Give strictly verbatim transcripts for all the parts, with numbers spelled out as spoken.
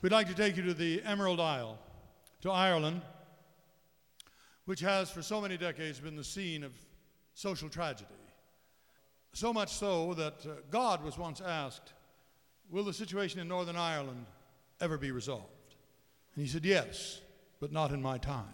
We'd like to take you to the Emerald Isle, to Ireland, which has for so many decades been the scene of social tragedy. So much so that uh, God was once asked, will the situation in Northern Ireland ever be resolved? And he said, yes, but not in my time.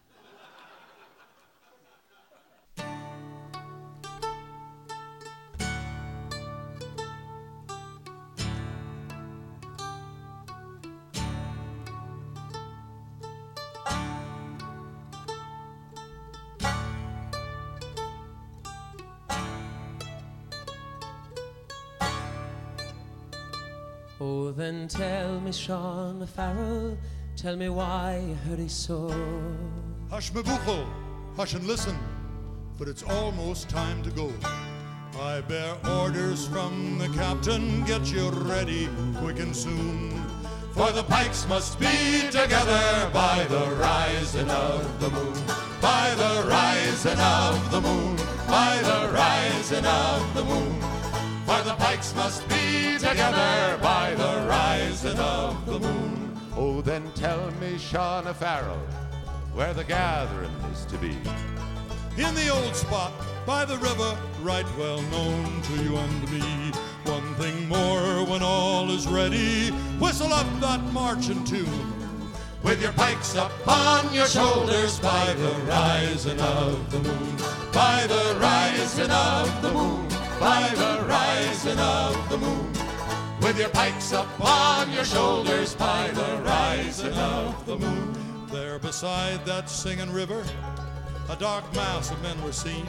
Oh, then tell me, Sean Farrell, tell me why you hurry so. Hush, my buchel, hush and listen, but it's almost time to go. I bear orders from the captain, get you ready quick and soon. For the pikes must be together by the rising of the moon. By the rising of the moon, by the rising of the moon. For the pikes must be together by the rising of the moon. Oh, then tell me, Sean O'Farrell, where the gathering is to be. In the old spot by the river, right well known to you and me. One thing more, when all is ready, whistle up that marching tune. With your pikes upon your shoulders by the rising of the moon. By the rising of the moon. By the rising of the moon. With your pikes upon your shoulders by the rising of the moon. There beside that singing river, a dark mass of men were seen.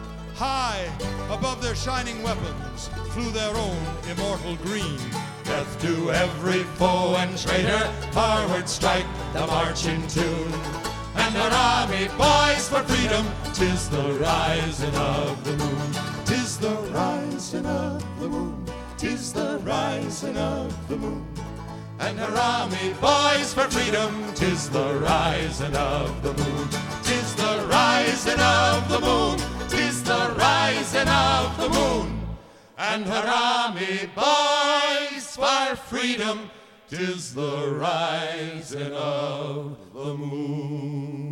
High above their shining weapons flew their own immortal green. Death to every foe and traitor, forward strike the marching tune. And our army boys for freedom, 'tis the rising of the moon. 'Tis the rising of the moon. 'Tis the rising of the moon. And her army boys for freedom, 'tis the rising of the moon. 'Tis the rising of the moon. 'Tis the rising of the moon. And her army boys for freedom, 'tis the rising of the moon.